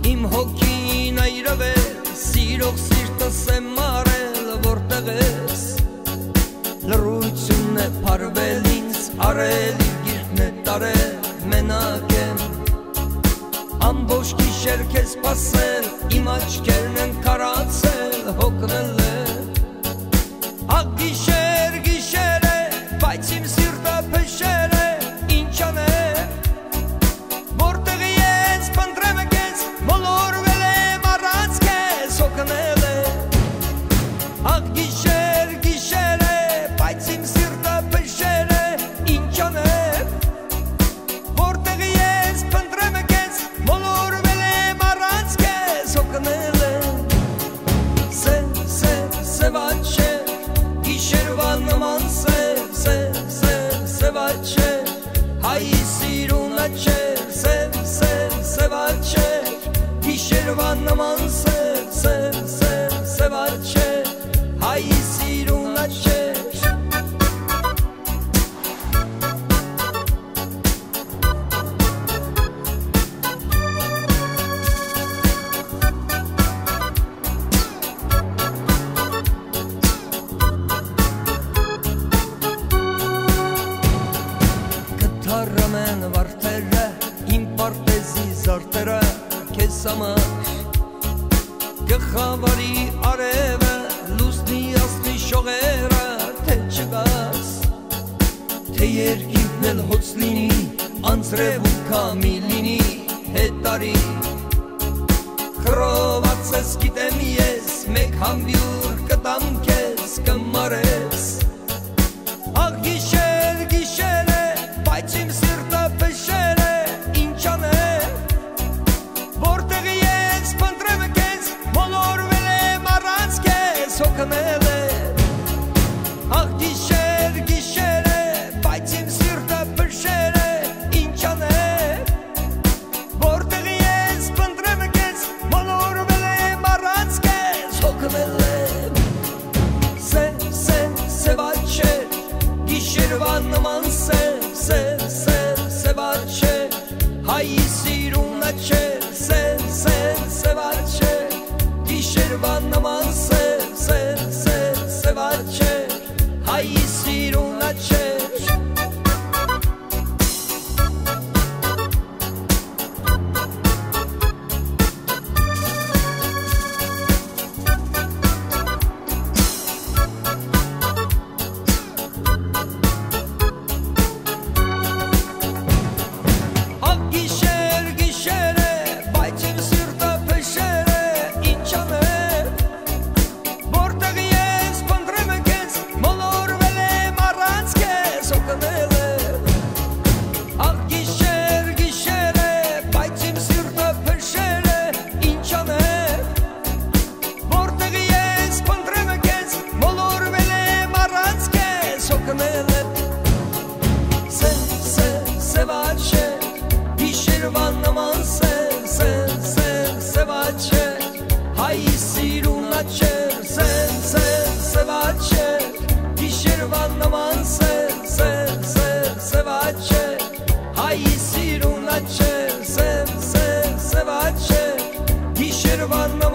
իմ հոգին այրվել, սիրող սիրտս եմ մարել, որտեղ ես, լռությունն է փարվել ինձ, արել իր գիրկն է տարել, մենակ եմ, ամբողջ գիշեր քեզ սպասել, իմ աչքերն են քարացել, հոգնել է, աղ գիշեր, գիշեր է, բայց իմ սիրտը փշեր է, ինչ անեմ, որտեղ ես փնտրեմ քեզ, մոլորվել եմ առանց քեզ, հոգնել է, աղ գիշեր, գիշեր է, բայց իմ սիրտը փշեր է, ինչ անեմ, որտեղ ես փնտրեմ քեզ, մոլորվել եմ առանց քեզ, հոգնել է, սև աչքեր, գիշերվա նման սև աչքեր, հայի սիրուն աչքեր, սև աչքեր, գիշերվա նման սև աչքեր, հայի սիրուն աչքեր Կթարրեմ են վարդերը, իմ պարտեզի զարտերը, քեզ համար կխավարի արևը, լուսնի ասնի շողերը, թե չգաս, թե երկինքն էլ հոց լինի, անձրև ու քամի լինի, հետարի, խռոված ես գիտեմ ես, մեկ համբյուր կտամ քեզ, կմարես, աղ գիշեր, գիշեր է, բայց իմ սիրտը փշեր է, ինչ անեմ, որտեղ ես փնտրեմ քեզ, մոլորվել եմ առանց քեզ, հոգնել է, աղ գիշեր, գիշեր է, բայց իմ սիրտը փշեր է, ինչ անեմ, որտեղ ես փնտրեմ քեզ, մոլորվել եմ առանց քեզ, հոգնել է, սև աչքեր, գիշերվա նման սև աչքեր, հայի սիրուն աչքեր, սև աչքեր, գիշերվա նման սև աչքեր, հայի սիրուն աչքեր Սև աչքեր, գիշերվա նման սև աչքեր, հայի սիրուն աչքեր, սև աչքեր, գիշերվա նման սև աչքեր, հայի սիրուն աչքեր, սև աչքեր, գիշերվա